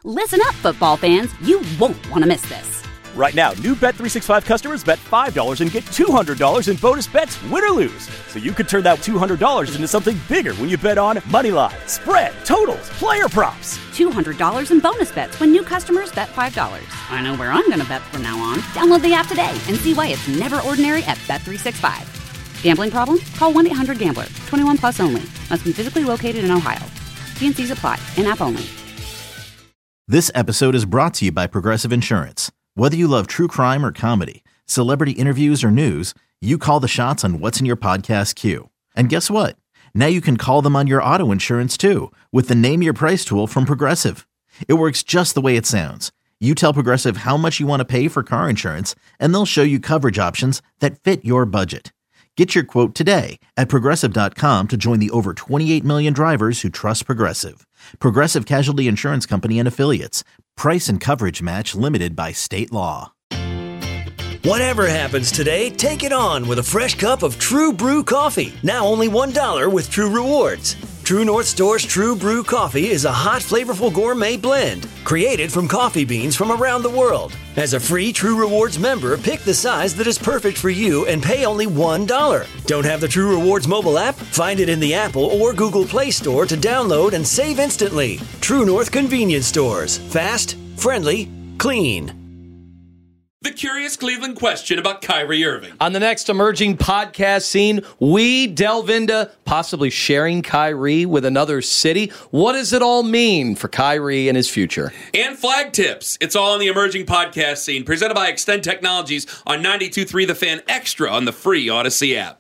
Listen up, football fans. You won't want to miss this. Right now, new Bet365 customers bet $5 and get $200 in bonus bets, win or lose. So you could turn that $200 into something bigger when you bet on money line, spread, totals, player props. $200 in bonus bets when new customers bet $5. I know where I'm going to bet from now on. Download the app today and see why it's never ordinary at Bet365. Gambling problem? Call 1-800-GAMBLER. 21 plus only. Must be physically located in Ohio. T&Cs apply. In-app only. This episode is brought to you by Progressive Insurance. Whether you love true crime or comedy, celebrity interviews or news, you call the shots on what's in your podcast queue. And guess what? Now you can call them on your auto insurance too with the Name Your Price tool from Progressive. It works just the way it sounds. You tell Progressive how much you want to pay for car insurance, and they'll show you coverage options that fit your budget. Get your quote today at Progressive.com to join the over 28 million drivers who trust Progressive. Progressive Casualty Insurance Company and Affiliates. Price and coverage match limited by state law. Whatever happens today, take it on with a fresh cup of True Brew coffee. Now only $1 with True Rewards. True North Store's True Brew coffee is a hot, flavorful gourmet blend created from coffee beans from around the world. As a free True Rewards member, pick the size that is perfect for you and pay only $1. Don't have the True Rewards mobile app? Find it in the Apple or Google Play Store to download and save instantly. True North Convenience Stores. Fast, friendly, clean. The curious Cleveland question about Kyrie Irving. On the next emerging podcast scene, we delve into possibly sharing Kyrie with another city. What does it all mean for Kyrie and his future? And flag tips. It's all on the emerging podcast scene, presented by Extend Technologies on 92.3 The Fan Extra on the free Odyssey app.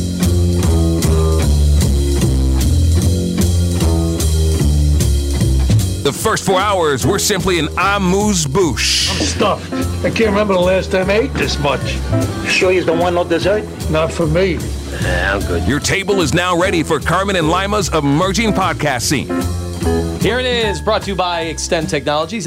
The first 4 hours were simply an amuse-bouche. I'm stuffed. I can't remember the last time I ate this much. Sure you don't want no dessert? Not for me. I'm good. Your table is now ready for Carmen and Lima's emerging podcast scene. Here it is, brought to you by Extend Technologies,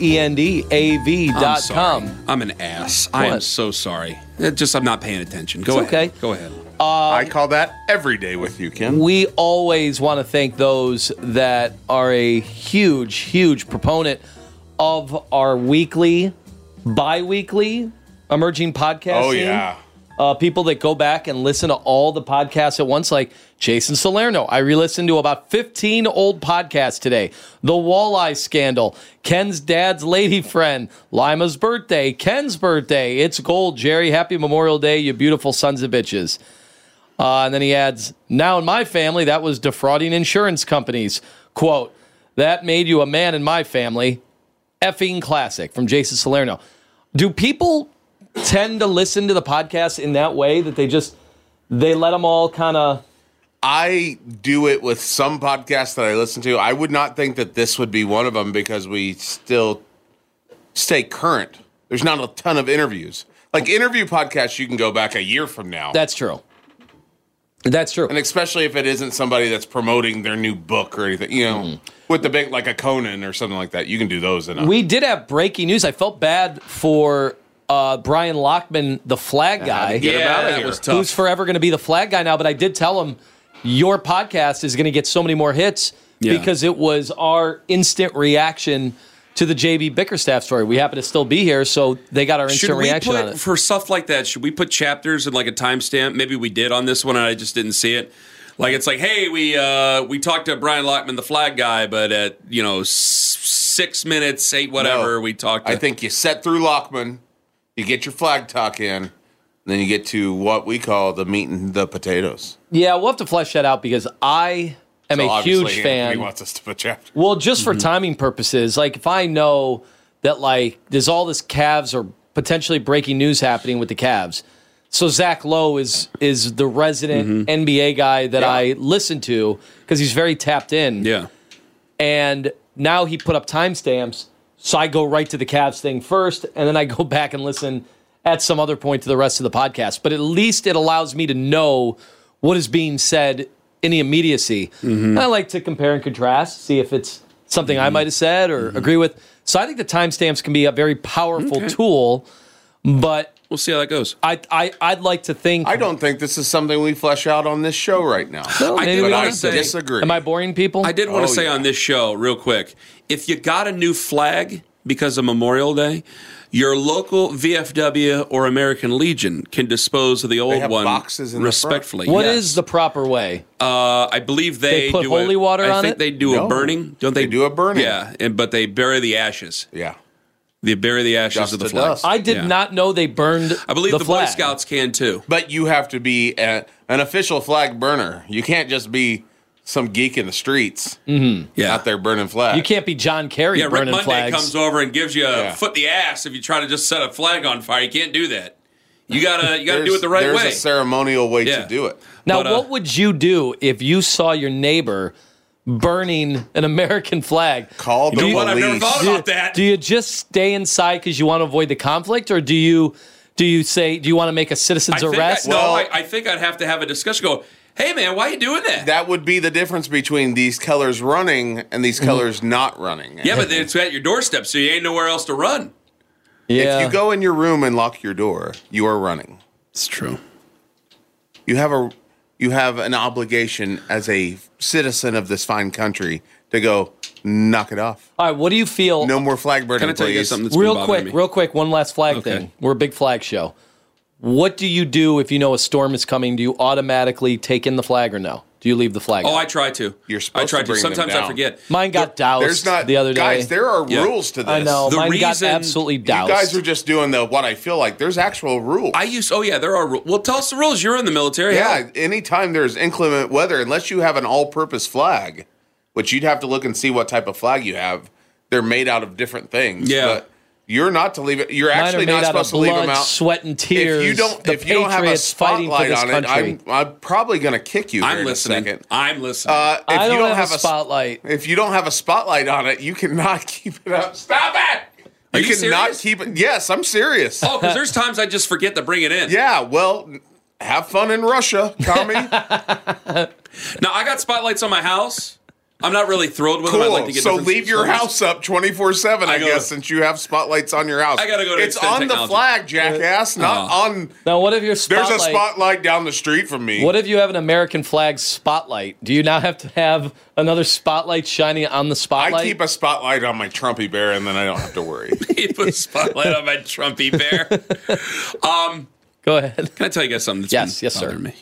XTENDAV.com. I'm an ass. I am so sorry. I'm not paying attention. Go ahead. Okay. Go ahead. I call that every day with you, Ken. We always want to thank those that are a huge, huge proponent of our weekly, bi-weekly emerging podcast. Oh, yeah. People that go back and listen to all the podcasts at once, like Jason Salerno. I re-listened to about 15 old podcasts today. The Walleye Scandal, Ken's Dad's Lady Friend, Lima's Birthday, Ken's Birthday, It's Gold, Jerry, Happy Memorial Day, you beautiful sons of bitches. And then he adds, now in my family, that was defrauding insurance companies. Quote, that made you a man in my family. Effing classic from Jason Salerno. Do people tend to listen to the podcast in that way, that they let them all kind of... I do it with some podcasts that I listen to. I would not think that this would be one of them because we still stay current. There's not a ton of interviews. Like interview podcasts, you can go back a year from now. That's true. That's true. And especially if it isn't somebody that's promoting their new book or anything, with the big, like a Conan or something like that, you can do those enough. We did have breaking news. I felt bad for Brian Lockman, the flag guy. Get him out of here. That was tough. Who's forever going to be the flag guy now, but I did tell him, your podcast is going to get so many more hits because it was our instant reaction to the JB Bickerstaff story. We happen to still be here, so they got our instant reaction on it. For stuff like that, should we put chapters and like a timestamp? Maybe we did on this one and I just didn't see it. Like it's like, hey, we talked to Brian Lockman, the flag guy, but at 6 minutes, 8 whatever, we talked to... I think you set through Lockman, you get your flag talk in, and then you get to what we call the meat and the potatoes. Yeah, we'll have to flesh that out because I am a huge fan. He wants us to put chapters. Well, just for timing purposes, like if I know that like there's all this Cavs or potentially breaking news happening with the Cavs, so Zach Lowe is the resident NBA guy that I listen to because he's very tapped in. Yeah, and now he put up timestamps, so I go right to the Cavs thing first, and then I go back and listen at some other point to the rest of the podcast. But at least it allows me to know what is being said in the immediacy. And I like to compare and contrast, see if it's something I might have said or agree with. So I think the timestamps can be a very powerful tool, but We'll see how that goes. I'd like to think. I don't think this is something we flesh out on this show right now. No, maybe we but don't. I disagree. Am I boring people? I did want to say on this show, real quick, if you got a new flag because of Memorial Day, your local VFW or American Legion can dispose of the old have one boxes in the respectfully. What yes. is the proper way? I believe they put do holy water on I think it? they do a burning. Don't they? They do a burning. Yeah, but they bury the ashes. Yeah. They bury the ashes Dust of the to flag. dust. I did not know they burned. I believe the Boy flag. Scouts can too. But you have to be an official flag burner. You can't just be some geek in the streets out there burning flags. You can't be John Kerry Rick burning Monday flags. comes over and gives you a foot in the ass if you try to just set a flag on fire. You can't do that. You gotta do it the right way. There's a ceremonial way to do it. Now, what would you do if you saw your neighbor burning an American flag? Call the police. I've never thought about that. Do you just stay inside because you want to avoid the conflict, or do you say, do you want to make a citizen's arrest? I think I'd have to have a discussion. Go, hey man, why are you doing that? That would be the difference between these colors running and these colors not running. Yeah, but it's at your doorstep, so you ain't nowhere else to run. Yeah. If you go in your room and lock your door, you are running. It's true. You have an obligation as a citizen of this fine country to go knock it off. All right, what do you feel? No more flag burning, Can I tell you please. something that's been bothering me? Real quick, one last flag thing. We're a big flag show. What do you do if you know a storm is coming? Do you automatically take in the flag or no? Do you leave the flag? Oh, out? I try to. You're supposed I try to bring them Sometimes down. I forget. Mine got doused the other day. Guys, there are rules to this. I know. The Mine got reason- absolutely doused. You guys are just doing what I feel like. There's actual rules. There are rules. Well, tell us the rules. You're in the military. Yeah, anytime there's inclement weather, unless you have an all-purpose flag, which you'd have to look and see what type of flag you have. They're made out of different things. Yeah. But you're not to leave it. You're Mine actually are made not out supposed of to leave blood, them out. sweat, and tears. If you don't have a Patriots fighting for spotlight this on country. it, I'm probably going to kick you here I'm in listening. a second. I'm listening. If I you don't have a a spotlight. If you don't have a spotlight on it, you cannot keep it up. Stop it! Are you cannot serious? keep it. Yes, I'm serious. Oh, because there's times I just forget to bring it in. Yeah, well, have fun in Russia, Tommy. Now, I got spotlights on my house. I'm not really thrilled with them. I'd like to get So different leave your stories. house up 24/7, I guess, since you have spotlights on your house. I gotta go to It's Extend on Technology. the flag, jackass, not on. Now, what if your spotlight? There's a spotlight down the street from me. What if you have an American flag spotlight? Do you now have to have another spotlight shining on the spotlight? I keep a spotlight on my Trumpy bear, and then I don't have to worry. You put a spotlight on my Trumpy bear. Go ahead. Can I tell you guys something that's Yes, been yes, sir. bothering me?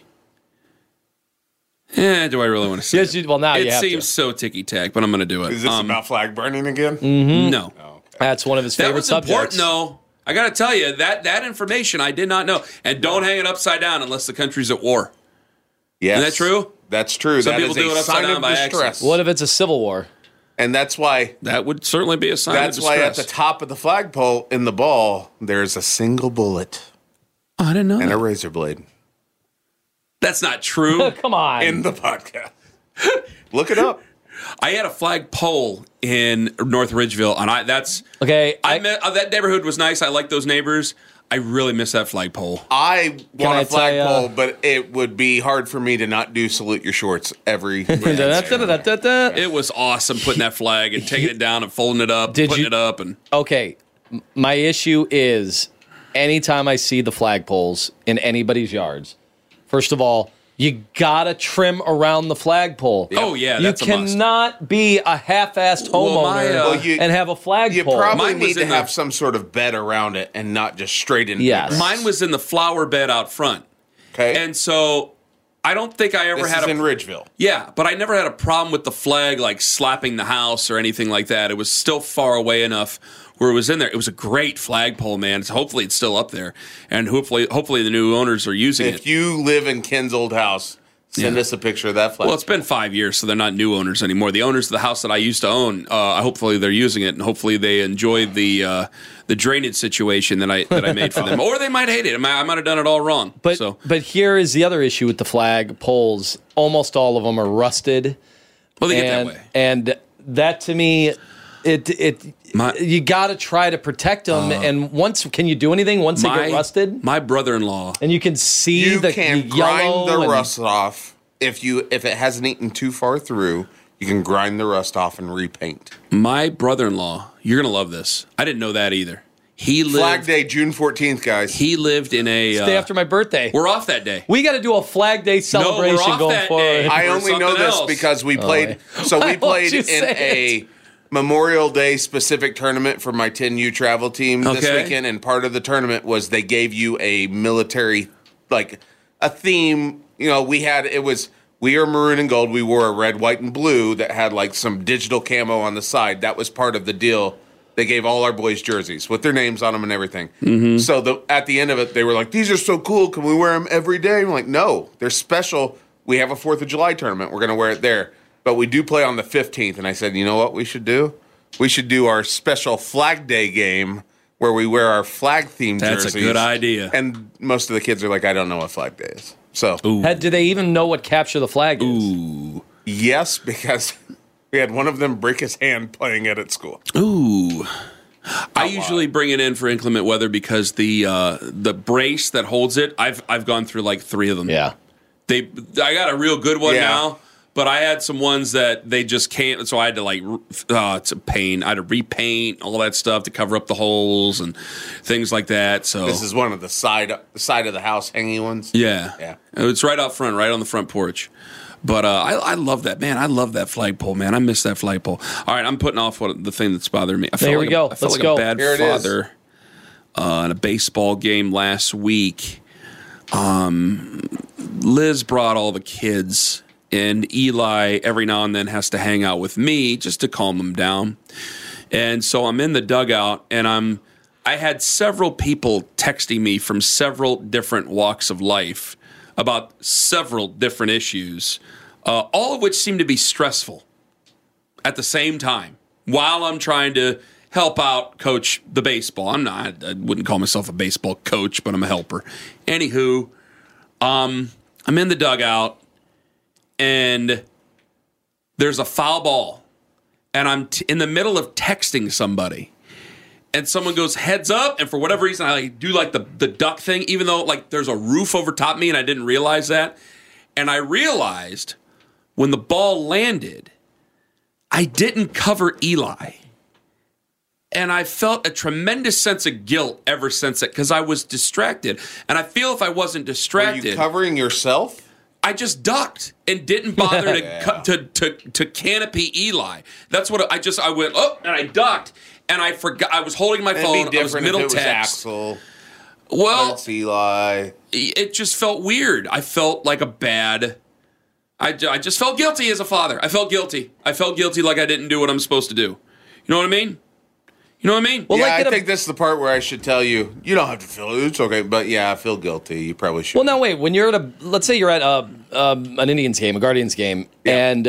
Do I really want to say Yes, it? well, now you It have to. seems so ticky-tack, but I'm going to do it. Is this about flag burning again? No. That's one of his That favorite was important, subjects. though. I got to tell you, that information I did not know. And don't hang it upside down unless the country's at war. Yes. Isn't that true? That's true. Some That people is do a it upside sign down of by distress. accident. What if it's a civil war? And that's why. That would certainly be a sign That's of why distress. at the top of the flagpole in the ball, there's a single bullet I didn't know and that. a razor blade That's not true. Come on. in the podcast. Look it up. I had a flag pole in North Ridgeville, and okay. that neighborhood was nice. I like those neighbors. I really miss that flagpole. I want I a tell ya- flagpole, but it would be hard for me to not do salute your shorts every. Da-da-da-da-da-da. It was awesome putting that flag and taking it down and folding it up, Did putting you- it up, and Okay, my issue is anytime I see the flagpoles in anybody's yards, first of all, you gotta trim around the flagpole. Oh, yeah, you that's a must. cannot be a half-assed Well, my, homeowner and have a You flagpole. probably Mine was need to in the- have some sort of bed around it and not just straight in. Yes. mine was in the flower bed out front, Okay. and so I don't think I ever this had is a in Ridgeville. Yeah, but I never had a problem with the flag like slapping the house or anything like that. It was still far away enough where it was in there. It was a great flagpole, man. Hopefully it's still up there, and hopefully the new owners are using If it. you live in Ken's old house, send us a picture of that flag. Well, it's been 5 years, so they're not new owners anymore. The owners of the house that I used to own, hopefully they're using it, and hopefully they enjoy the drainage situation that I made for them, or they might hate it. I might have done it all wrong. But here is the other issue with the flag poles. Almost all of them are rusted. Well, they get that way. And that to me, you got to try to protect them. And can you do anything once they get rusted? My brother-in-law, and you can see you the can yellow grind the and- rust off if it hasn't eaten too far through. You can grind the rust off and repaint. my brother-in-law, you're gonna love this. I didn't know that either. Flag Day, June 14th, guys. He lived in a... It's the day after my birthday. We're off that day. We got to do a Flag Day celebration we're off going that forward. day. I only know something this else. because we played... So we played in a Memorial Day specific tournament for my 10U travel team this weekend, and part of the tournament was they gave you a military, like, a theme. You know, we are maroon and gold. We wore a red, white, and blue that had, like, some digital camo on the side. That was part of the deal. They gave all our boys jerseys with their names on them and everything. Mm-hmm. So at the end of it, they were like, these are so cool. Can we wear them every day? I'm like, no, they're special. We have a 4th of July tournament. We're going to wear it there. But we do play on the 15th. And I said, you know what we should do? We should do our special Flag Day game where we wear our flag-themed jerseys. That's a good idea. And most of the kids are like, I don't know what Flag Day is. So, do they even know what capture the flag is? Ooh. Yes, because... we had one of them break his hand playing it at school. Ooh. I usually bring it in for inclement weather because the brace that holds it, I've gone through like 3 of them. Yeah. I got a real good one now, but I had some ones that they just can't, so I had to it's a pain. I had to repaint all that stuff to cover up the holes and things like that. So this is one of the side of the house hanging ones. Yeah. It's right out front, right on the front porch. But I love that, man. I love that flagpole, man. I miss that flagpole. All right, I'm putting off the thing that's bothering me. I felt like a bad father in a baseball game last week. Liz brought all the kids, and Eli every now and then has to hang out with me just to calm them down. And so I'm in the dugout, and I had several people texting me from several different walks of life about several different issues, all of which seem to be stressful at the same time while I'm trying to help out coach the baseball. I wouldn't call myself a baseball coach, but I'm a helper. Anywho, I'm in the dugout, and there's a foul ball, and I'm in the middle of texting somebody. And someone goes heads up, and for whatever reason, I do like the duck thing, even though like there's a roof over top me, and I didn't realize that. And I realized when the ball landed, I didn't cover Eli, and I felt a tremendous sense of guilt ever since that because I was distracted. And I feel if I wasn't distracted, were you covering yourself? I just ducked and didn't bother to canopy Eli. That's what I went and I ducked. And I forgot. I was holding my phone. I was middle text. Axel. Well, it's Eli. It just felt weird. I felt like a bad. I just felt guilty as a father. I felt guilty. I felt guilty like I didn't do what I'm supposed to do. You know what I mean? Well, yeah, I think this is the part where I should tell you, you don't have to feel it. It's okay. But yeah, I feel guilty. You probably should. Well, now wait. When you're at let's say you're at an Indians game, a Guardians game, and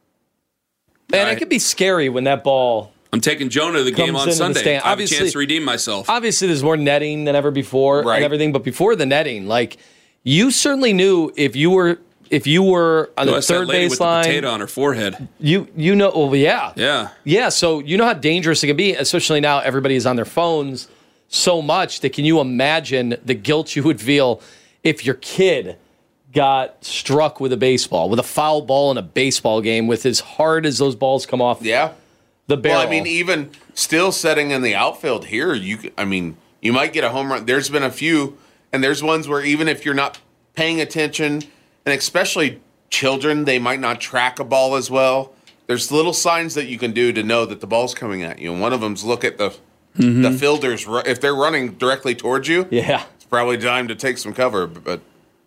it could be scary when that ball. I'm taking Jonah to the game on Sunday. I have a chance to redeem myself. Obviously, there's more netting than ever before and everything. But before the netting, like you certainly knew if you were on the third baseline with the potato on her forehead. You know, well, yeah. So you know how dangerous it can be, especially now everybody is on their phones so much that can you imagine the guilt you would feel if your kid got struck with a foul ball in a baseball game with as hard as those balls come off. Yeah. The barrel. Well, I mean, even still setting in the outfield here, you might get a home run. There's been a few, and there's ones where even if you're not paying attention, and especially children, they might not track a ball as well. There's little signs that you can do to know that the ball's coming at you, and one of them's look at the fielders. If they're running directly towards you, it's probably time to take some cover. But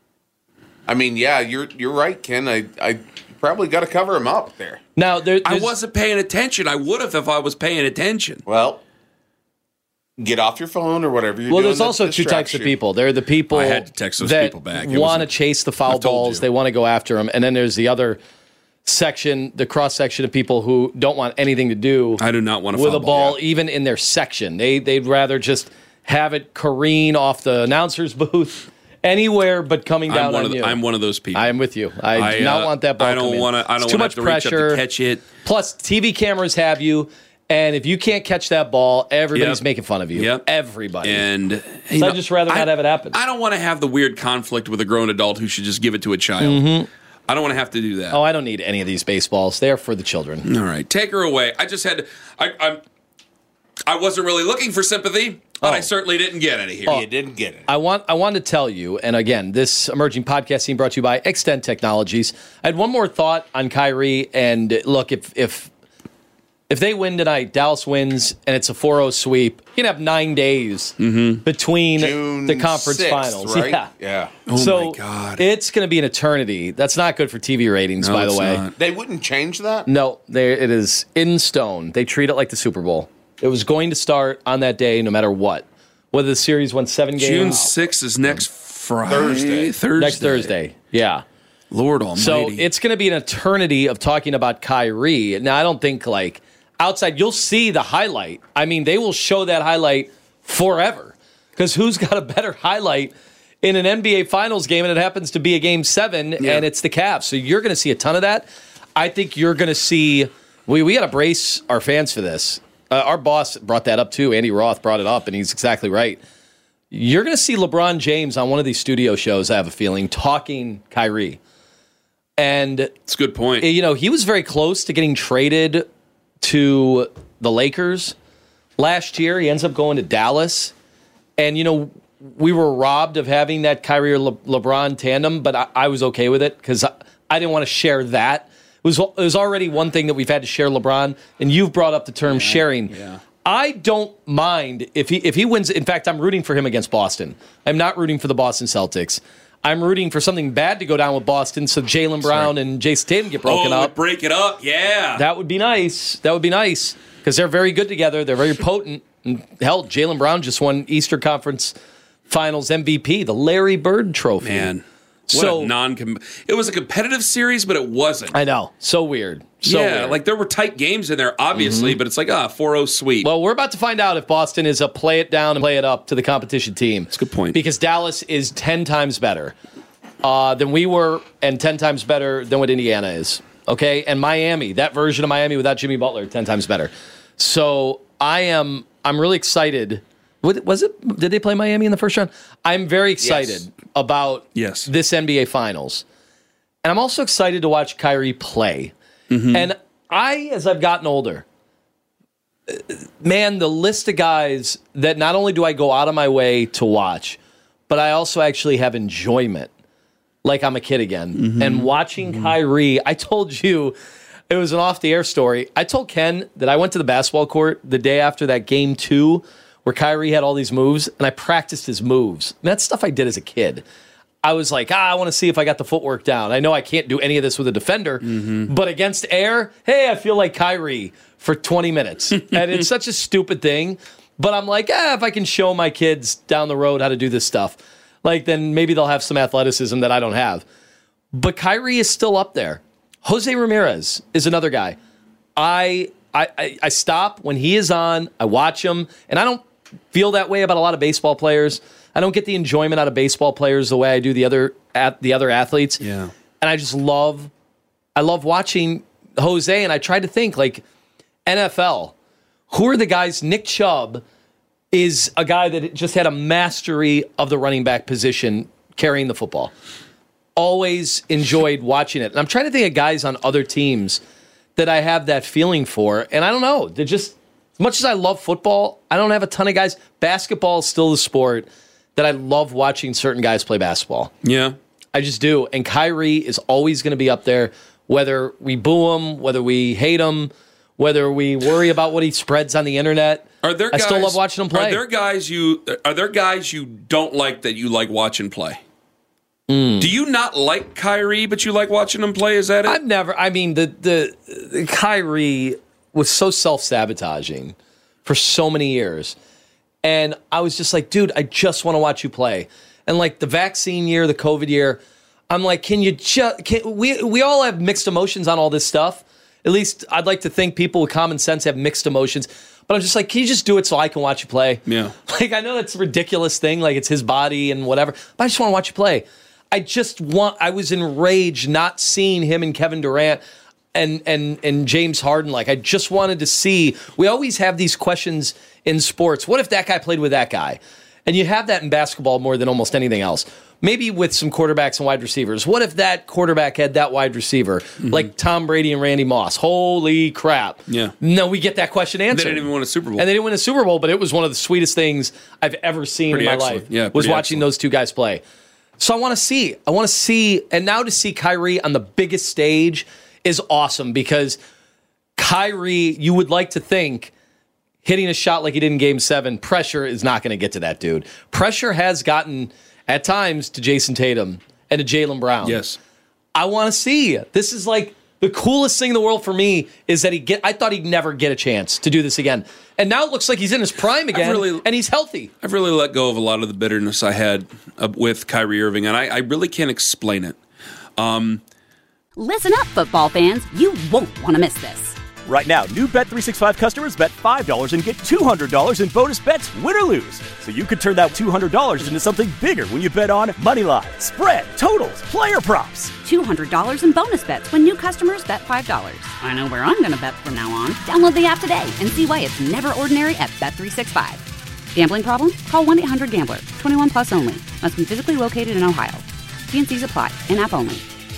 I mean, yeah, you're right, Ken. I probably got to cover him up there. Now, I wasn't paying attention. I would have if I was paying attention. Well, get off your phone or whatever you're doing. Well, there's also two types of people. There are the people I had to text those that people back. Want to chase the foul balls. They want to go after them. And then there's the other section, the cross-section of people who don't want anything to do I do not want to with a ball, even in their section. They'd rather just have it careen off the announcer's booth. Anywhere but coming down on you. I'm one of those people. I am with you. I do not want that ball. I don't want to. I don't want to reach up to catch it. Plus, TV cameras have you, and if you can't catch that ball, everybody's making fun of you. Yep. Everybody. And so I'd just rather not have it happen. I don't want to have the weird conflict with a grown adult who should just give it to a child. Mm-hmm. I don't want to have to do that. Oh, I don't need any of these baseballs. They're for the children. All right, take her away. I just had. I wasn't really looking for sympathy. But I certainly didn't get any here. You didn't get it. I wanted to tell you, and again, this emerging podcast team brought to you by Extend Technologies. I had one more thought on Kyrie, and look, if they win tonight, Dallas wins, and it's a 4-0 sweep, you can have 9 days between June the conference 6th, finals. right? Yeah. So my God. it's going to be an eternity. That's not good for TV ratings, by the it's way. not. They wouldn't change that? No, it is in stone. They treat it like the Super Bowl. It was going to start on that day no matter what. Whether the series went 7 games. June 6th is next Friday. Thursday. Next Thursday. Yeah. Lord Almighty. So it's going to be an eternity of talking about Kyrie. Now, I don't think, like, outside, you'll see the highlight. I mean, they will show that highlight forever. Because who's got a better highlight in an NBA Finals game, and it happens to be a Game 7, and it's the Cavs. So you're going to see a ton of that. I think you're going to see, we got to brace our fans for this. Our boss brought that up, too. Andy Roth brought it up, and he's exactly right. You're going to see LeBron James on one of these studio shows, I have a feeling, talking Kyrie. And it's a good point. You know, he was very close to getting traded to the Lakers last year. He ends up going to Dallas. And, you know, we were robbed of having that Kyrie or LeBron tandem, but I was okay with it because I didn't want to share that. It was already one thing that we've had to share LeBron, and you've brought up the term sharing. Yeah. I don't mind if he wins. In fact, I'm rooting for him against Boston. I'm not rooting for the Boston Celtics. I'm rooting for something bad to go down with Boston so Jaylen Brown and Jason Tatum get broken up. Break it up, yeah. That would be nice. That would be nice because they're very good together. They're very potent. And hell, Jaylen Brown just won Eastern Conference Finals MVP, the Larry Bird Trophy. Man. It was a competitive series, but it wasn't. I know. So weird. Weird. Like there were tight games in there, obviously, but it's like 4-0 sweep. Well, we're about to find out if Boston is a play it down and play it up to the competition team. That's a good point. Because Dallas is 10 times better than we were and 10 times better than what Indiana is. Okay? And Miami, that version of Miami without Jimmy Butler, 10 times better. So I'm really excited. Was it? Did they play Miami in the first round? I'm very excited about this NBA Finals. And I'm also excited to watch Kyrie play. Mm-hmm. And as I've gotten older, man, the list of guys that not only do I go out of my way to watch, but I also actually have enjoyment like I'm a kid again. Mm-hmm. And watching Kyrie, I told you, it was an off-the-air story. I told Ken that I went to the basketball court the day after that Game 2 where Kyrie had all these moves, and I practiced his moves. And that's stuff I did as a kid. I was like, I want to see if I got the footwork down. I know I can't do any of this with a defender, but against air, hey, I feel like Kyrie for 20 minutes. And it's such a stupid thing, but I'm like, if I can show my kids down the road how to do this stuff, like then maybe they'll have some athleticism that I don't have. But Kyrie is still up there. Jose Ramirez is another guy. I stop when he is on, I watch him, and I don't feel that way about a lot of baseball players. I don't get the enjoyment out of baseball players the way I do the other athletes. Yeah. And I just love watching Jose, and I tried to think, like, NFL, who are the guys? Nick Chubb is a guy that just had a mastery of the running back position carrying the football. Always enjoyed watching it. And I'm trying to think of guys on other teams that I have that feeling for, and I don't know. They're just, as much as I love football, I don't have a ton of guys. Basketball is still the sport that I love watching certain guys play basketball. Yeah. I just do. And Kyrie is always going to be up there, whether we boo him, whether we hate him, whether we worry about what he spreads on the internet. I still love watching him play. Are there guys you don't like that you like watching play? Do you not like Kyrie, but you like watching him play? Is that it? The Kyrie was so self-sabotaging for so many years. And I was just like, dude, I just want to watch you play. And like the vaccine year, the COVID year, I'm like, we all have mixed emotions on all this stuff. At least I'd like to think people with common sense have mixed emotions. But I'm just like, can you just do it so I can watch you play? Yeah. Like, I know that's a ridiculous thing. Like, it's his body and whatever. But I just want to watch you play. I was enraged not seeing him and Kevin Durant and James Harden. Like, I just wanted to see. We always have these questions in sports. What if that guy played with that guy? And you have that in basketball more than almost anything else. maybe with some quarterbacks and wide receivers. What if that quarterback had that wide receiver, like Tom Brady and Randy Moss? Holy crap. Yeah. No, we get that question answered. They didn't even win a Super Bowl. And they didn't win a Super Bowl, but it was one of the sweetest things I've ever seen in my life. Yeah, was watching those two guys play. So I want to see, and now to see Kyrie on the biggest stage is awesome because Kyrie, you would like to think, hitting a shot like he did in Game 7, pressure is not going to get to that dude. Pressure has gotten, at times, to Jason Tatum and to Jaylen Brown. Yes. I want to see. This is like the coolest thing in the world for me is that I thought he'd never get a chance to do this again. And now it looks like he's in his prime again, and he's healthy. I've really let go of a lot of the bitterness I had with Kyrie Irving, and I really can't explain it. Listen up, football fans. You won't want to miss this. Right now, new Bet365 customers bet $5 and get $200 in bonus bets, win or lose. So you could turn that $200 into something bigger when you bet on money line, spread, totals, player props. $200 in bonus bets when new customers bet $5. I know where I'm going to bet from now on. Download the app today and see why it's never ordinary at Bet365. Gambling problem? Call 1-800-GAMBLER. 21 plus only. Must be physically located in Ohio. T&Cs apply. In-app only.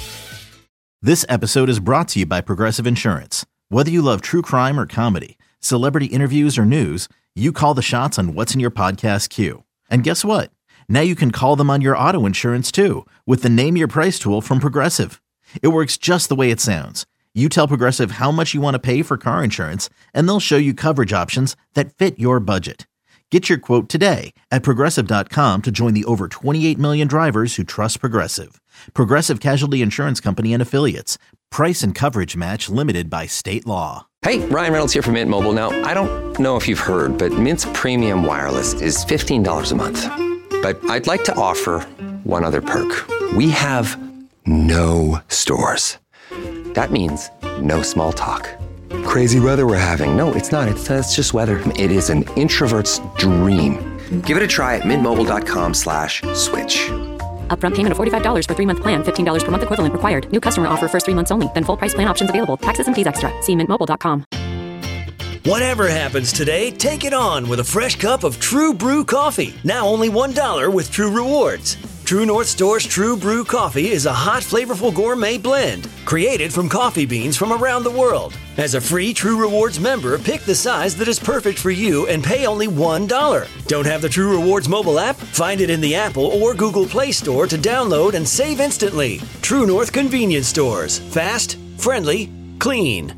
This episode is brought to you by Progressive Insurance. Whether you love true crime or comedy, celebrity interviews or news, you call the shots on what's in your podcast queue. And guess what? Now you can call them on your auto insurance too with the Name Your Price tool from Progressive. It works just the way it sounds. You tell Progressive how much you want to pay for car insurance, and they'll show you coverage options that fit your budget. Get your quote today at Progressive.com to join the over 28 million drivers who trust Progressive. Progressive Casualty Insurance Company and Affiliates. Price and coverage match limited by state law. Hey, Ryan Reynolds here from Mint Mobile. Now, I don't know if you've heard, but Mint's premium wireless is $15 a month. But I'd like to offer one other perk. We have no stores. That means no small talk. Crazy weather we're having. No, it's not. It's just weather. It is an introvert's dream. Give it a try at mintmobile.com/switch. Upfront payment of $45 for 3-month plan. $15 per month equivalent required. New customer offer first 3 months only. Then full price plan options available. Taxes and fees extra. See mintmobile.com. Whatever happens today, take it on with a fresh cup of True Brew coffee. Now only $1 with True Rewards. True North Store's True Brew coffee is a hot, flavorful gourmet blend created from coffee beans from around the world. As a free True Rewards member, pick the size that is perfect for you and pay only $1. Don't have the True Rewards mobile app? Find it in the Apple or Google Play Store to download and save instantly. True North Convenience Stores. Fast, friendly, clean.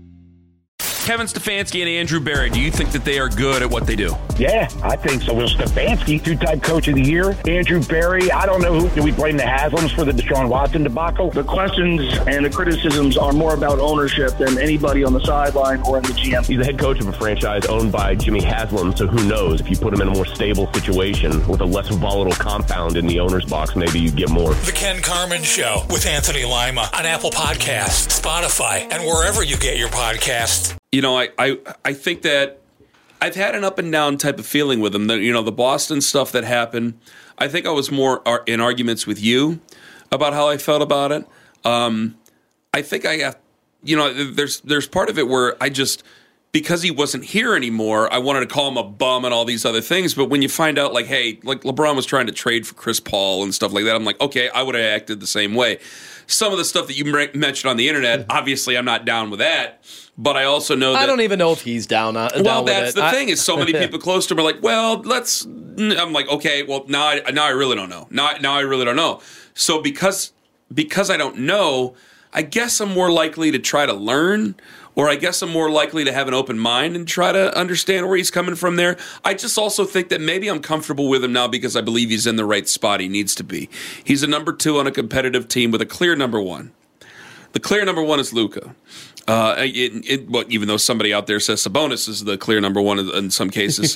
Kevin Stefanski and Andrew Berry, do you think that they are good at what they do? Yeah, I think so. Well, Stefanski, two-time coach of the year. Andrew Berry, I don't know who. Do we blame the Haslams for the Deshaun Watson debacle? The questions and the criticisms are more about ownership than anybody on the sideline or in the GM. He's the head coach of a franchise owned by Jimmy Haslam, so who knows? If you put him in a more stable situation with a less volatile compound in the owner's box, maybe you'd get more. The Ken Carman Show with Anthony Lima on Apple Podcasts, Spotify, and wherever you get your podcasts. You know, I think that I've had an up and down type of feeling with him. The Boston stuff that happened, I think I was more in arguments with you about how I felt about it. I think there's part of it where I just, because he wasn't here anymore, I wanted to call him a bum and all these other things. But when you find out, like, hey, like LeBron was trying to trade for Chris Paul and stuff like that, I'm like, okay, I would have acted the same way. Some of the stuff that you mentioned on the internet, obviously I'm not down with that. But I also know that... I don't even know if he's down with it. Well, that's the thing, is so many people close to him are like, well, let's... I'm like, okay, well, now I really don't know. Now I really don't know. So because I don't know, I guess I'm more likely to try to learn, or I guess I'm more likely to have an open mind and try to understand where he's coming from there. I just also think that maybe I'm comfortable with him now because I believe he's in the right spot he needs to be. He's a number 2 on a competitive team with a clear number 1. The clear number 1 is Luka. Even though somebody out there says Sabonis is the clear number 1 in some cases,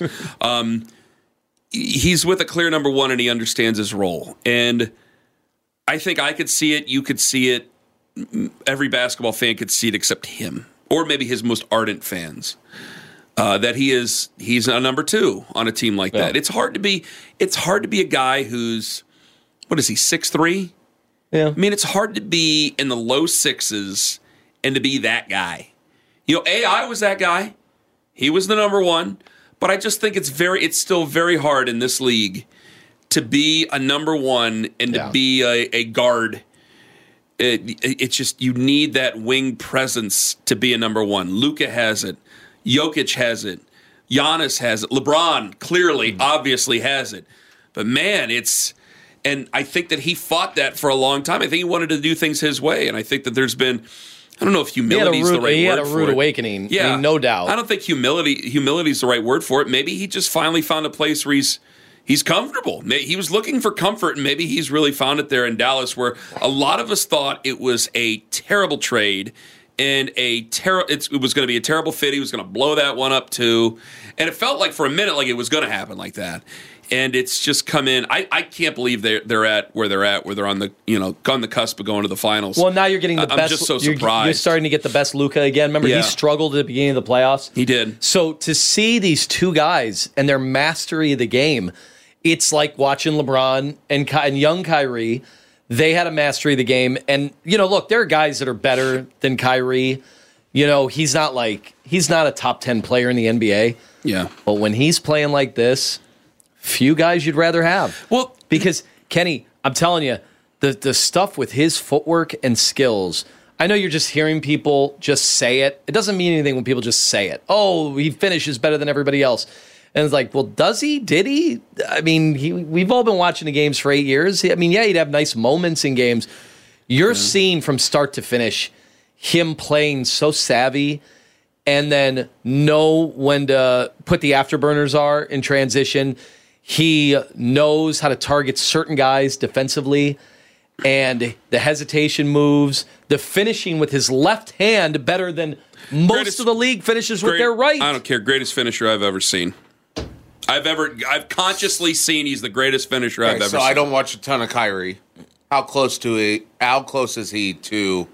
he's with a clear number 1 and he understands his role. And I think I could see it. You could see it. Every basketball fan could see it except him, or maybe his most ardent fans. That he's a number 2 on a team like that. It's hard to be a guy who's, what is he, 6'3"? Yeah. I mean, it's hard to be in the low 6s and to be that guy. You know, AI was that guy. He was the number 1. But I just think it's still very hard in this league to be a number one and to be a guard. It's just you need that wing presence to be a number one. Luka has it. Jokic has it. Giannis has it. LeBron clearly, obviously has it. But man, and I think that he fought that for a long time. I think he wanted to do things his way, and I think that there's been, I don't know if humility is the right word for it. He had a rude awakening. Yeah, I mean, no doubt. I don't think humility is the right word for it. Maybe he just finally found a place where he's comfortable. He was looking for comfort, and maybe he's really found it there in Dallas, where a lot of us thought it was a terrible trade and it was going to be a terrible fit. He was going to blow that one up too, and it felt like for a minute like it was going to happen like that. And it's just come in. I can't believe they're at where they're at, where they're on the cusp of going to the finals. Well, now you're getting the best. I'm just so surprised. You're starting to get the best Luka again. Remember, he struggled at the beginning of the playoffs. He did. So to see these two guys and their mastery of the game, it's like watching LeBron and young Kyrie. They had a mastery of the game. And, look, there are guys that are better than Kyrie. He's not a top 10 player in the NBA. Yeah. But when he's playing like this, few guys you'd rather have. Well, because, Kenny, I'm telling you, the stuff with his footwork and skills, I know you're just hearing people just say it. It doesn't mean anything when people just say it. Oh, he finishes better than everybody else. And it's like, well, does he? Did he? I mean, we've all been watching the games for 8 years. I mean, yeah, he'd have nice moments in games. You're seeing from start to finish him playing so savvy and then know when to put the afterburners are in transition. He knows how to target certain guys defensively, and the hesitation moves, the finishing with his left hand better than most of the league finishes with their right. I don't care. Greatest finisher I've ever seen. I've consciously seen he's the greatest finisher I've ever seen. So I don't watch a ton of Kyrie. How close is he to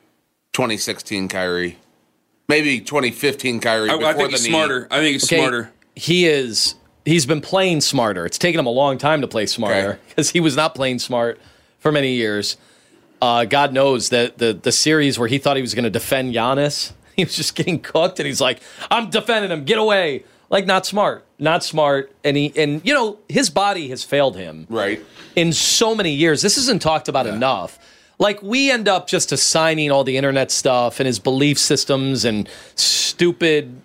2016 Kyrie? Maybe 2015 Kyrie. I think he's smarter. I think he's smarter. He's been playing smarter. It's taken him a long time to play smarter because he was not playing smart for many years. God knows that the series where he thought he was going to defend Giannis, he was just getting cooked, and he's like, "I'm defending him. Get away!" Like, not smart. And his body has failed him in so many years. This isn't talked about enough. Like, we end up just assigning all the internet stuff and his belief systems and stupid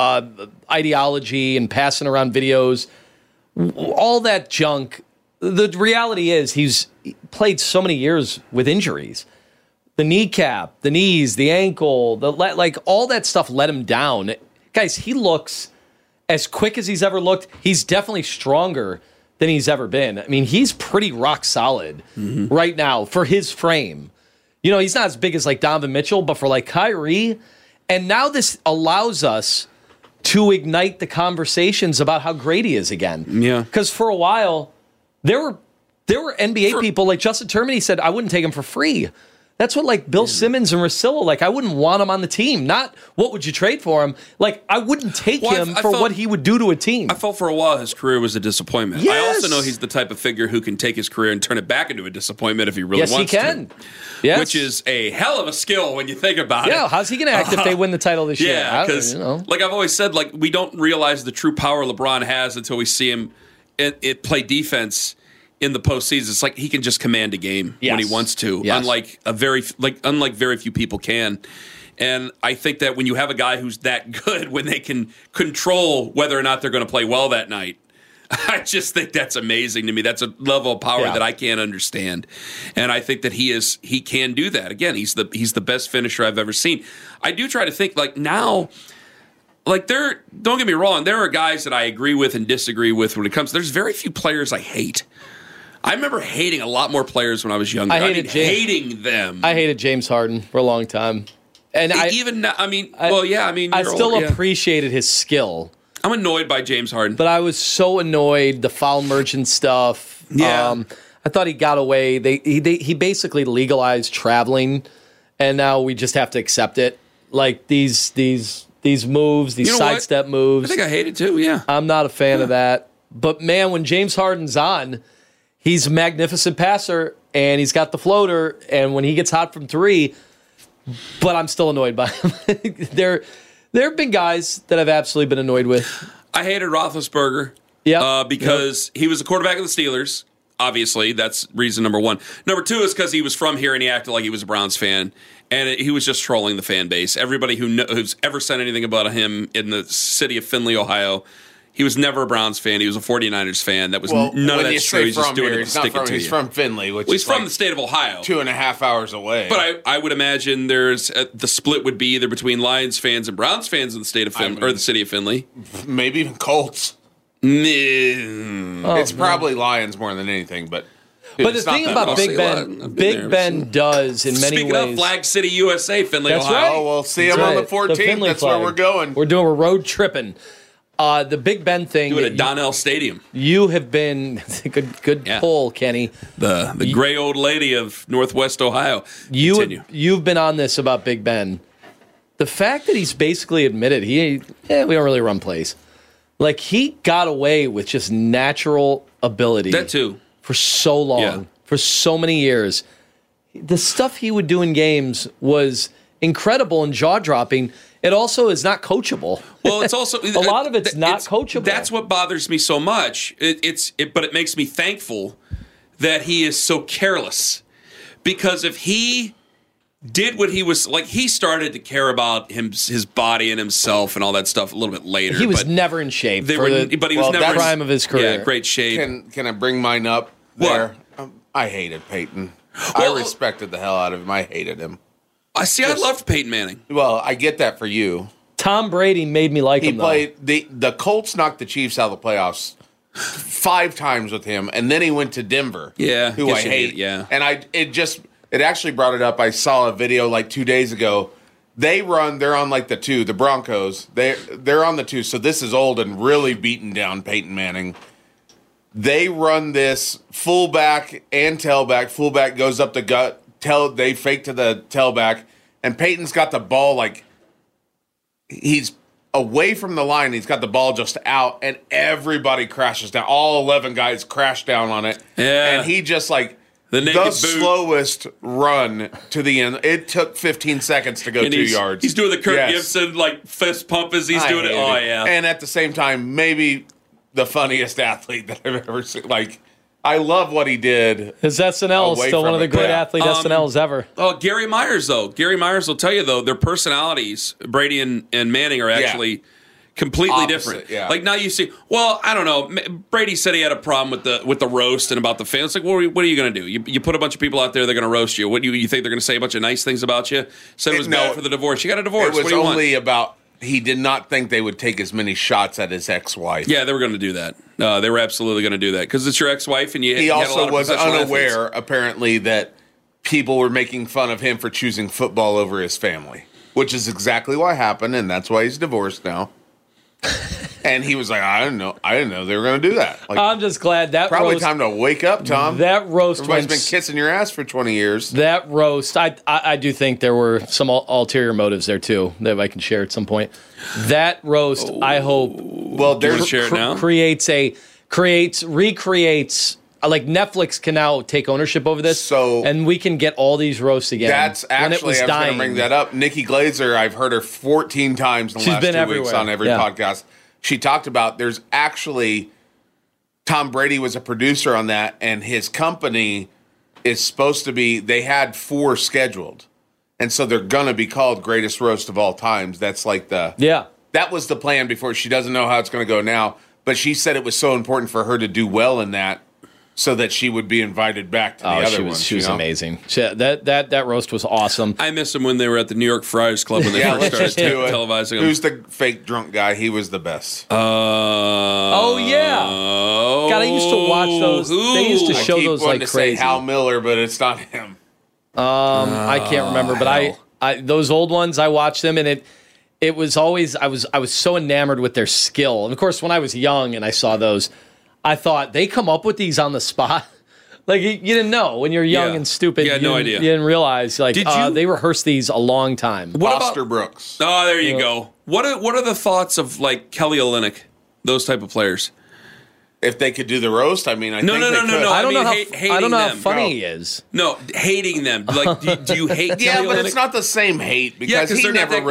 ideology and passing around videos, all that junk. The reality is he's played so many years with injuries. The kneecap, the knees, the ankle, all that stuff let him down. Guys, he looks as quick as he's ever looked. He's definitely stronger than he's ever been. I mean, he's pretty rock solid right now for his frame. He's not as big as like Donovan Mitchell, but for like Kyrie. And now this allows us to ignite the conversations about how great he is again. Yeah. Because for a while, there were NBA people like Justin Termini said, I wouldn't take him for free. That's what like Bill Simmons and Russillo, I wouldn't want him on the team. Not what would you trade for him. I wouldn't take him for what he would do to a team. I felt for a while his career was a disappointment. Yes. I also know he's the type of figure who can take his career and turn it back into a disappointment if he really wants to. Yes, he can. Yes. Which is a hell of a skill when you think about it. Yeah, how's he going to act if they win the title this year? Yeah, because like I've always said, we don't realize the true power LeBron has until we see him play defense in the postseason. It's like he can just command a game when he wants to, unlike very few people can. And I think that when you have a guy who's that good, when they can control whether or not they're going to play well that night, I just think that's amazing to me. That's a level of power that I can't understand. And I think that he can do that. Again, he's the best finisher I've ever seen. I do try to think now. Don't get me wrong, there are guys that I agree with and disagree with when it comes. There's very few players I hate. I remember hating a lot more players when I was younger. Hating them. I hated James Harden for a long time, and I still appreciated his skill. I'm annoyed by James Harden, but I was so annoyed the foul merchant stuff. Yeah, I thought he got away. He basically legalized traveling, and now we just have to accept it. Like these moves, these sidestep moves. I think I hate it too. Yeah, I'm not a fan of that. But man, when James Harden's on, he's a magnificent passer, and he's got the floater, and when he gets hot from three, but I'm still annoyed by him. There have been guys that I've absolutely been annoyed with. I hated Roethlisberger. Yeah, because he was the quarterback of the Steelers. Obviously, that's reason number one. Number two is because he was from here and he acted like he was a Browns fan, and he was just trolling the fan base. Everybody who's ever said anything about him in the city of Findlay, Ohio, he was never a Browns fan. He was a 49ers fan. That was none of that true. He's just doing it to stick it to you. He's from Findlay, which he's is from the state of Ohio, 2.5 hours away. But I would imagine there's the split would be either between Lions fans and Browns fans in the state of Findlay or the city of Findlay. Maybe even Colts. It's probably Lions more than anything, but the thing about Big Ben does in many ways. Speaking of Flag City, USA, Findlay, That's Ohio. right. Oh, we'll see him on the 14th. That's where we're going. We're road tripping. The Big Ben thing. Do it at Donnell Stadium. You have been good pull, Kenny. The gray old lady of Northwest Ohio. You've been on this about Big Ben. The fact that he's basically admitted we don't really run plays. Like, he got away with just natural ability. That too. For so long, for so many years. The stuff he would do in games was incredible and jaw-dropping. It also is not coachable. Well, it's also a lot of it's not coachable. That's what bothers me so much. But it makes me thankful that he is so careless. Because if he did what he was like, he started to care about his body and himself and all that stuff a little bit later. He was never in shape. But he was never in prime of his career. Yeah, great shape. Can I bring mine up there? I hated Peyton. I respected the hell out of him. I hated him. I loved Peyton Manning. Well, I get that for you. Tom Brady made me like him. He played the Colts knocked the Chiefs out of the playoffs 5 times with him, and then he went to Denver. Yeah, who I hate. And it actually brought it up. I saw a video like 2 days ago. They're on like the 2, the Broncos. They're on the 2. So this is old and really beating down Peyton Manning. They run this fullback and tailback. Fullback goes up the gut. They fake to the tailback, and Peyton's got the ball like he's away from the line. He's got the ball just out, and everybody crashes down. All 11 guys crash down on it, and he just like the slowest run to the end. It took 15 seconons to go 2 yards. He's doing the Kirk Gibson like fist pump as he's doing it. Oh yeah, and at the same time, maybe the funniest athlete that I've ever seen. Like, I love what he did. His SNL is still one of the great athlete SNLs ever. Oh, Gary Myers, though. Gary Myers will tell you, though, their personalities, Brady and Manning, are actually completely different. Yeah. Like, now you see, well, I don't know. Brady said he had a problem with the roast and about the fans. Like, what are you going to do? You put a bunch of people out there, they're going to roast you. What do you think they're going to say a bunch of nice things about you? Said it was bad for the divorce. You got a divorce. It was only about... He did not think they would take as many shots at his ex-wife. Yeah, they were going to do that. They were absolutely going to do that because it's your ex-wife, and he also was unaware, apparently, that people were making fun of him for choosing football over his family, which is exactly what happened, and that's why he's divorced now. And he was like, I didn't know they were going to do that. Like, I'm just glad that probably roast, time to wake up, Tom. That roast, everybody's been kissing your ass for 20 years. That roast, I do think there were some ulterior motives there too that I can share at some point. That roast, I hope, recreates. Like, Netflix can now take ownership over this, and we can get all these roasts again. That's actually, I was going to bring that up. Nikki Glaser, I've heard her 14 times in the last 2 weeks on every podcast. She talked about there's actually, Tom Brady was a producer on that, and his company is supposed to be, they had 4 scheduled. And so they're going to be called Greatest Roast of All Times. That's like that was the plan before. She doesn't know how it's going to go now, but she said it was so important for her to do well in that, so that she would be invited back to the other ones. She was amazing. That roast was awesome. I miss them when they were at the New York Friars Club when they first started televising them. Who's the fake drunk guy? He was the best. Oh, yeah. God, I used to watch those. They used to show those like crazy. Say Hal Miller, but it's not him. I can't remember, but I those old ones, I watched them, and it was always, I was so enamored with their skill. And, of course, when I was young and I saw those, I thought, they come up with these on the spot? Like, you didn't know when you're young and stupid. You had no idea. You didn't realize. Like, they rehearsed these a long time. Foster Brooks. Oh, there you go. What are the thoughts of, like, Kelly Olynyk, those type of players? If they could do the roast, I mean, I think they could. I don't know how funny he is. No, hating them. Like, do you hate Kelly but Olynyk? it's not the same hate because he they're never not that really. great.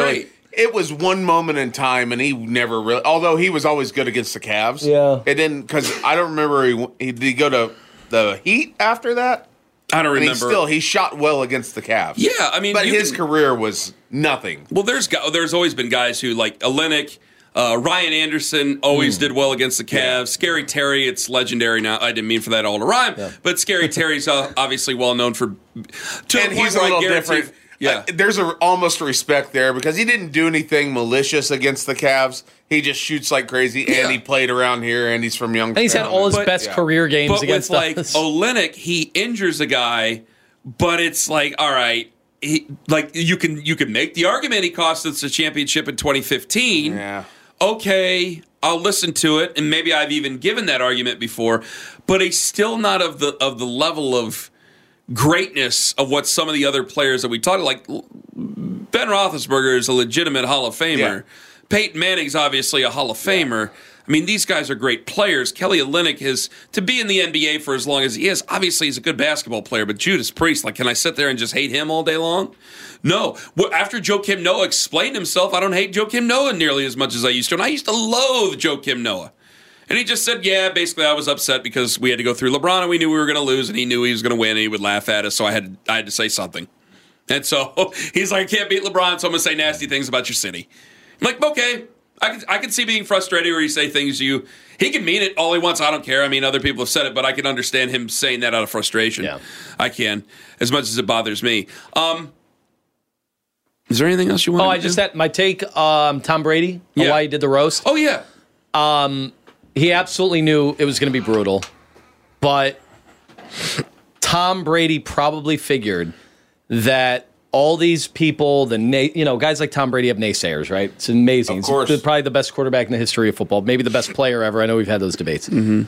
It was one moment in time, and he never really. Although he was always good against the Cavs. Yeah. It didn't because I don't remember. Did he go to the Heat after that? I don't remember. He shot well against the Cavs. Yeah, I mean, but his career was nothing. Well, there's always been guys who like Olynyk, Ryan Anderson always did well against the Cavs. Yeah. Scary Terry, it's legendary now. I didn't mean for that all to rhyme, but Scary Terry's obviously well known for. And he's a little different. Yeah, there's almost respect there because he didn't do anything malicious against the Cavs. He just shoots like crazy, and he played around here, and he's from Youngstown. And he's had all his best career games but against with, like us. Olynyk, he injures a guy, but it's like, all right, you can make the argument he cost us a championship in 2015. Yeah. Okay, I'll listen to it, and maybe I've even given that argument before, but he's still not of the level of greatness of what some of the other players that we talked like. Ben Roethlisberger is a legitimate Hall of Famer. Yeah. Peyton Manning's obviously a Hall of Famer. I mean, these guys are great players. Kelly Olynyk is, to be in the NBA for as long as he is, obviously he's a good basketball player, but Judas Priest, like, can I sit there and just hate him all day long? No. After Joakim Noah explained himself, I don't hate Joakim Noah nearly as much as I used to, and I used to loathe Joakim Noah. And he just said, yeah, basically I was upset because we had to go through LeBron and we knew we were going to lose and he knew he was going to win and he would laugh at us, so I had to say something. And so he's like, I can't beat LeBron, so I'm going to say nasty things about your city. I'm like, okay, I can see being frustrated where you say things to you. He can mean it all he wants. I don't care. I mean, other people have said it, but I can understand him saying that out of frustration. Yeah. I can, as much as it bothers me. Is there anything else you want to do? I just had my take, Tom Brady, why he did the roast. Oh, yeah. He absolutely knew it was going to be brutal, but Tom Brady probably figured that all these people, guys like Tom Brady have naysayers, right? It's amazing. Of course. He's probably the best quarterback in the history of football, maybe the best player ever. I know we've had those debates. Mm-hmm.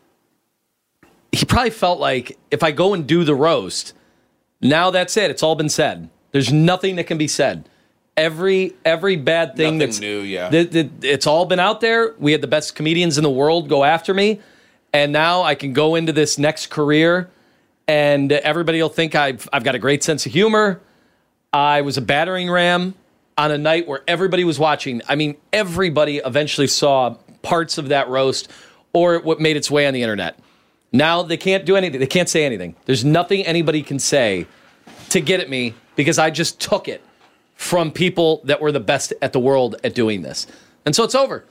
He probably felt like if I go and do the roast, now that's it. It's all been said. There's nothing that can be said. Every bad thing that's new, it's all been out there. We had the best comedians in the world go after me, and now I can go into this next career, and everybody will think I've got a great sense of humor. I was a battering ram on a night where everybody was watching. I mean, everybody eventually saw parts of that roast or what made its way on the internet. Now they can't do anything. They can't say anything. There's nothing anybody can say to get at me because I just took it from people that were the best at the world at doing this. And so it's over.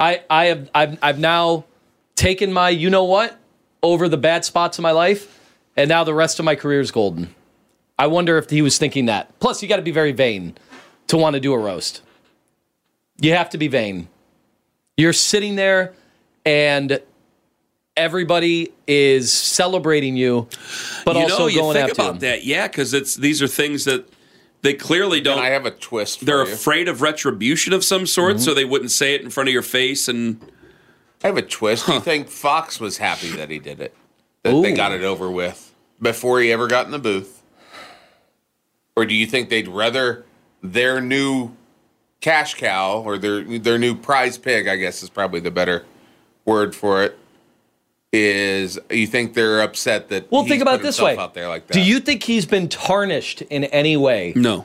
I've now taken my you-know-what over the bad spots of my life, and now the rest of my career is golden. I wonder if he was thinking that. Plus, you got to be very vain to want to do a roast. You have to be vain. You're sitting there, and everybody is celebrating you, but also going after think about that, yeah, because these are things that they clearly don't. And I have a twist. They're afraid of retribution of some sort, so they wouldn't say it in front of your face. And I have a twist. Do you think Fox was happy that he did it? That they got it over with before he ever got in the booth? Or do you think they'd rather their new cash cow or their new prize pig, I guess is probably the better word for it, is you think they're upset that he's think about it this way. Out there like that? Do you think he's been tarnished in any way? No.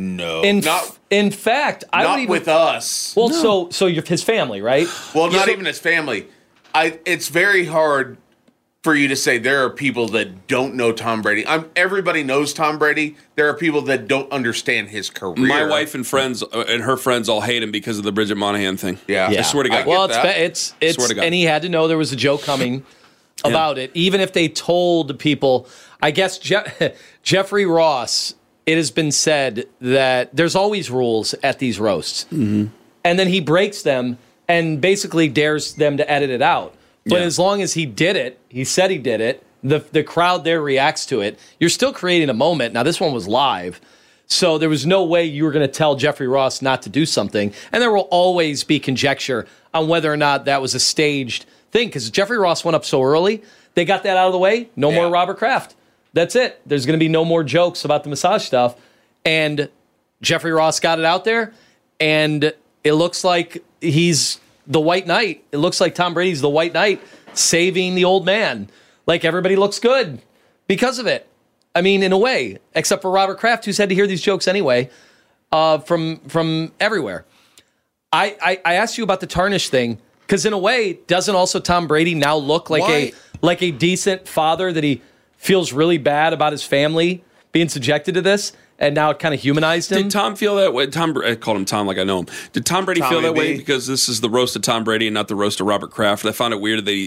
In fact, I not don't even, with us. Well, no. so you're his family, right? Well, not even his family. It's very hard for you to say there are people that don't know Tom Brady. Everybody knows Tom Brady. There are people that don't understand his career. My wife and friends and her friends all hate him because of the Bridget Monahan thing. Yeah. I swear to God. Well, it's swear to God. And he had to know there was a joke coming about it. Even if they told people, I guess Jeffrey Ross, it has been said that there's always rules at these roasts. Mm-hmm. And then he breaks them and basically dares them to edit it out. But as long as he did it, he said he did it, the crowd there reacts to it, you're still creating a moment. Now, this one was live, so there was no way you were going to tell Jeffrey Ross not to do something. And there will always be conjecture on whether or not that was a staged thing, because Jeffrey Ross went up so early, they got that out of the way, no more Robert Kraft. That's it. There's going to be no more jokes about the massage stuff. And Jeffrey Ross got it out there, and it looks like he's the white knight. It looks like Tom Brady's the white knight saving the old man. Like, everybody looks good because of it. I mean, in a way, except for Robert Kraft, who's had to hear these jokes anyway. from everywhere. I asked you about the tarnish thing because in a way, doesn't also Tom Brady now look like a decent father that he feels really bad about his family being subjected to this, and now it kind of humanized him? Did Tom feel that way? I called him Tom like I know him. Did Tom Brady feel that way because this is the roast of Tom Brady and not the roast of Robert Kraft? I found it weird that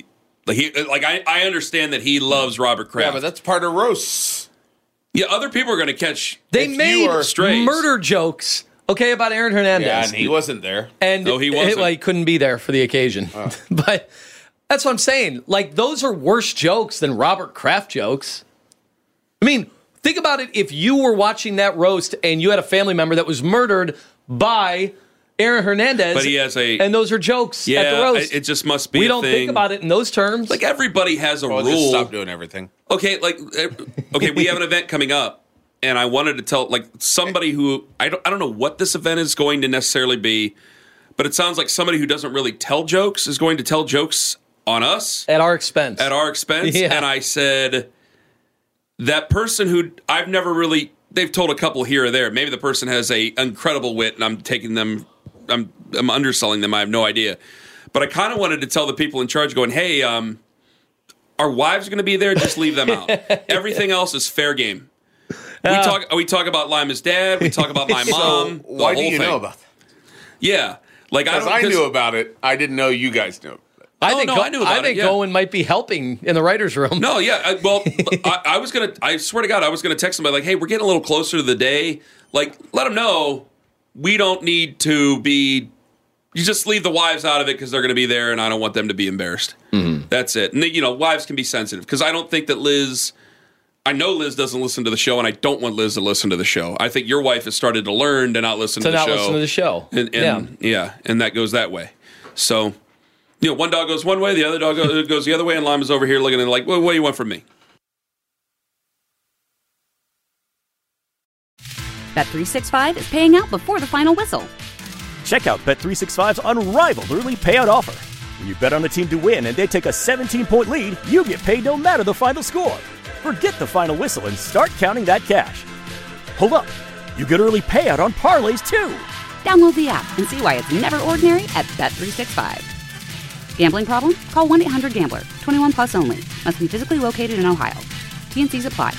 I understand that he loves Robert Kraft. Yeah, but that's part of roasts. Yeah, other people are going to catch. They made murder jokes, about Aaron Hernandez. Yeah, and he wasn't there. And he wasn't. He couldn't be there for the occasion. Oh. But that's what I'm saying. Like, those are worse jokes than Robert Kraft jokes. I mean, think about it. If you were watching that roast and you had a family member that was murdered by Aaron Hernandez, but he has and those are jokes at the roast. It just must be. We don't think about it in those terms. Like, everybody has a rule. Just stop doing everything. Okay, we have an event coming up, and I wanted to tell somebody who I don't know what this event is going to necessarily be, but it sounds like somebody who doesn't really tell jokes is going to tell jokes on us at our expense. Yeah. And I said, that person who I've never really, they've told a couple here or there. Maybe the person has a incredible wit, and I'm taking them. I'm underselling them. I have no idea. But I kind of wanted to tell the people in charge, going, hey, our wives are going to be there. Just leave them out. Everything else is fair game. We talk about Lima's dad. We talk about my mom. So why do you know about that? Yeah. Because I knew about it. I didn't know you guys knew. I think Owen might be helping in the writer's room. No, yeah. I was going to, I swear to God, I was going to text somebody like, hey, we're getting a little closer to the day. Like, let them know we don't need to be, you just leave the wives out of it because they're going to be there and I don't want them to be embarrassed. Mm-hmm. That's it. And, wives can be sensitive because I don't think that I know Liz doesn't listen to the show and I don't want Liz to listen to the show. I think your wife has started to learn to not listen to the show. Listen to the show. And that goes that way. So, one dog goes one way, the other dog goes the other way, and Lima's over here looking at it like, well, what do you want from me? Bet365 is paying out before the final whistle. Check out Bet365's unrivaled early payout offer. When you bet on a team to win and they take a 17-point lead, you get paid no matter the final score. Forget the final whistle and start counting that cash. Hold up. You get early payout on parlays, too. Download the app and see why it's never ordinary at Bet365. Gambling problem? Call 1-800-GAMBLER. 21 plus only. Must be physically located in Ohio. T&Cs apply.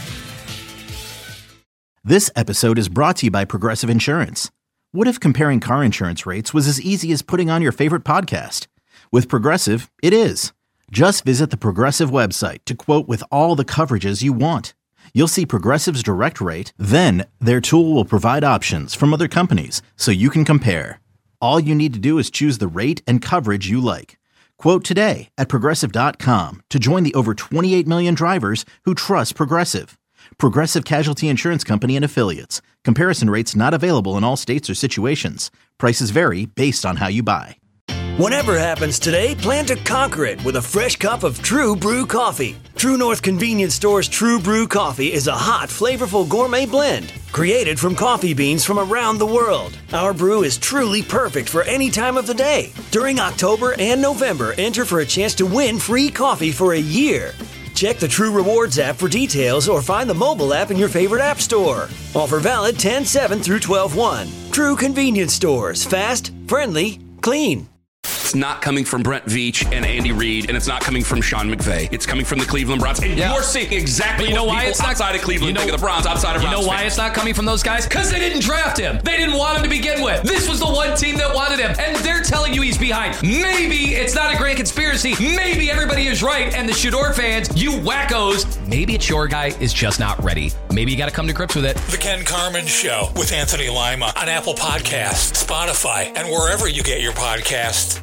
This episode is brought to you by Progressive Insurance. What if comparing car insurance rates was as easy as putting on your favorite podcast? With Progressive, it is. Just visit the Progressive website to quote with all the coverages you want. You'll see Progressive's direct rate, then their tool will provide options from other companies so you can compare. All you need to do is choose the rate and coverage you like. Quote today at Progressive.com to join the over 28 million drivers who trust Progressive. Progressive Casualty Insurance Company and Affiliates. Comparison rates not available in all states or situations. Prices vary based on how you buy. Whatever happens today, plan to conquer it with a fresh cup of True Brew coffee. True North Convenience Store's True Brew coffee is a hot, flavorful gourmet blend created from coffee beans from around the world. Our brew is truly perfect for any time of the day. During October and November, enter for a chance to win free coffee for a year. Check the True Rewards app for details or find the mobile app in your favorite app store. Offer valid 10/7 through 12/1. True Convenience Stores. Fast, friendly, clean. It's not coming from Brent Veach and Andy Reid, and it's not coming from Sean McVay. It's coming from the Cleveland Browns. And you're seeing exactly what people outside of Cleveland think of the Browns, outside of Browns. You know why it's not coming from those guys? Because they didn't draft him. They didn't want him to begin with. This was the one team that wanted him, and they're telling you he's behind. Maybe it's not a grand conspiracy. Maybe everybody is right, and the Shador fans, you wackos, maybe it's your guy is just not ready. Maybe you got to come to grips with it. The Ken Carman Show with Anthony Lima on Apple Podcasts, Spotify, and wherever you get your podcasts.